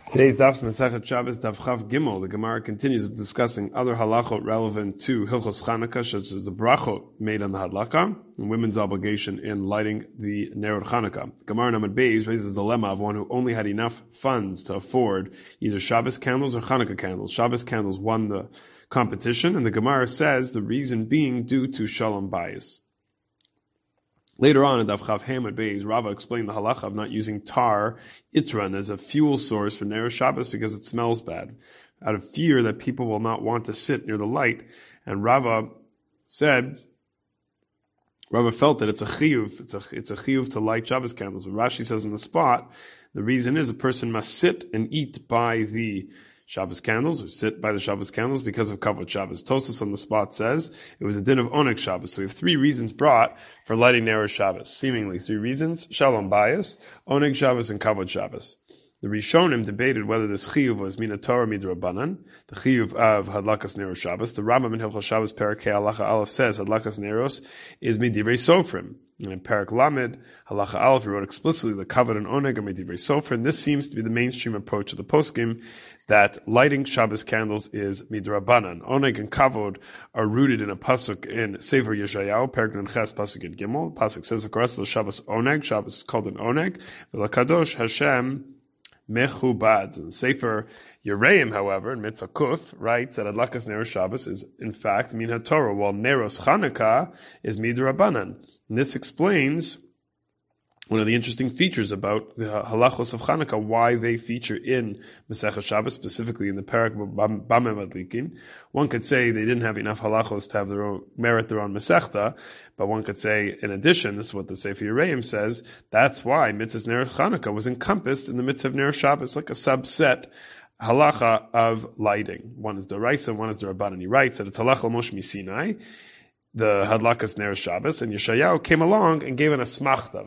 Today's daf Masechet Shabbos daf Chav Gimel. The Gemara continues discussing other halachot relevant to Hilchos Chanukah, such as the brachot made on the hadlaka and women's obligation in lighting the Nerot Chanukah. Gemara Namad Beis raises the dilemma of one who only had enough funds to afford either Shabbos candles or Chanukah candles. Shabbos candles won the competition, and the Gemara says the reason being due to Shalom Bayis. Later on in Daf Chav Hamad Beis, Rava explained the halacha of not using tar itran as a fuel source for Ner Shabbos because it smells bad, out of fear that people will not want to sit near the light. And Rava felt that it's a chiyuv, it's a chiyuv to light Shabbos candles. And Rashi says on the spot, the reason is a person must sit and eat by the Shabbos candles, or sit by the Shabbos candles because of Kavod Shabbos. Tosfos on the spot says it was a din of Oneg Shabbos. So we have three reasons brought for lighting Ner Shabbos. Seemingly three reasons: Shalom Bayis, Oneg Shabbos, and Kavod Shabbos. The Rishonim debated whether this chiyuv was mina Torah midrabanan, the chiyuv of Hadlakas Ner Shabbos. The Rambam in Hilchos Shabbos Perek Halacha Aleph says Hadlakas Neros is midivrei Sofrim. And in Perek Lamed, Halacha Aleph, he wrote explicitly the Kavod and Oneg are midivrei Sofrim. This seems to be the mainstream approach of the poskim, that lighting Shabbos candles is midrabanan. Oneg and Kavod are rooted in a pasuk in Sefer Yeshayahu, Perek Nunches, pasuk in Gimel. Pasuk says, of course, the Shabbos Oneg, Shabbos is called an Oneg, V'lakadosh Hashem Mechubad. And Sefer Yereim, however, in Mitzvah Kuf, writes that Adlakas Ner Shabbos is in fact min HaTorah, while Neros Chanukah is midrabanan. And this explains one of the interesting features about the halachos of Chanukah, why they feature in Masechet Shabbos, specifically in the Perek Bameh Madlikin. One could say they didn't have enough halachos to have merit their own Masechta, but one could say, in addition, this is what the Sefer Yereim says, that's why Mitzvah Ner Chanukah was encompassed in the Mitzvah of Ner Shabbos, like a subset halacha of lighting. One is D'Oraisa, one is D'Rabbanan. He writes that it's halacha Moshe Misinai, the Hadlakas Ner Shabbos, and Yeshayahu came along and gave an asmachta.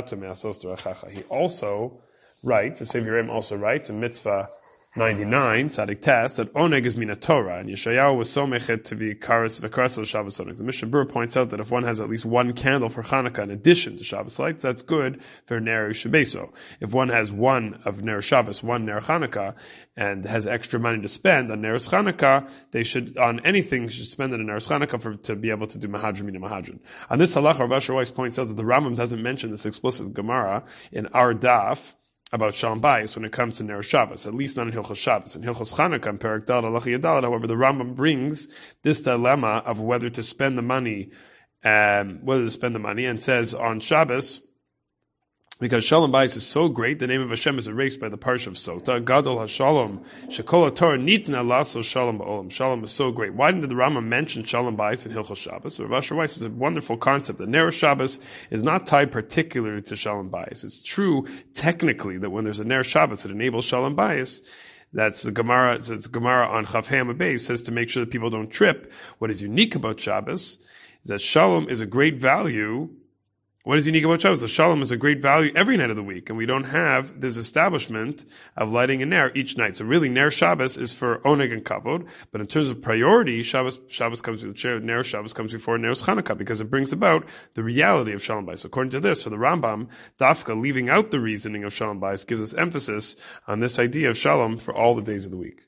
He also writes, the Sefer Yereim also writes in Mitzvah 99, Tzadik Tes, that Oneg is mina Torah, and Yeshayahu was so mechet to be karas v'karas Shabbos Oneg. The Mishnah Berurah points out that if one has at least one candle for Chanukah in addition to Shabbos lights, that's good for Ner Shabeso. If one has one of Ner Shabbos, one Ner Chanukah, and has extra money to spend on Ner Chanukah, they should, on anything, should spend it on Ner Chanukah to be able to do Mahadran mina Mahadran. On this halacha, Rav Asher Weiss points out that the Rambam doesn't mention this explicit Gemara in our daf about Shalom Bayis when it comes to Ner Shabbos, at least not in Hilchos Shabbos. In Hilchos Chanukah, in Perek Daled Halacha Yadalet, however, the Rambam brings this dilemma of whether to spend the money, and says on Shabbos, because Shalom Bayis is so great, the name of Hashem is erased by the Parsha of Sota. Gadol HaShalom, Shekol Torah Nitna Laso Shalom Ba'olam. Shalom is so great. Why did the Rambam mention Shalom Bayis in Hilchos Shabbos? So Rav Asher Weiss is a wonderful concept. The Ner Shabbos is not tied particularly to Shalom Bayis. It's true technically that when there's a Ner Shabbos, it enables Shalom Bayis. That's the Gemara. It's Gemara on Chav Hamad Beis says to make sure that people don't trip. What is unique about Shabbos is that Shalom is a great value. What is unique about Shabbos? The Shalom is a great value every night of the week, and we don't have this establishment of lighting a Ner each night. So really, Ner Shabbos is for Oneg and Kavod, but in terms of priority, Shabbos comes before the chair, Ner Shabbos comes before Ner Chanukah, because it brings about the reality of Shalom Bayis. According to this, for the Rambam, Dafka, leaving out the reasoning of Shalom Bayis, gives us emphasis on this idea of Shalom for all the days of the week.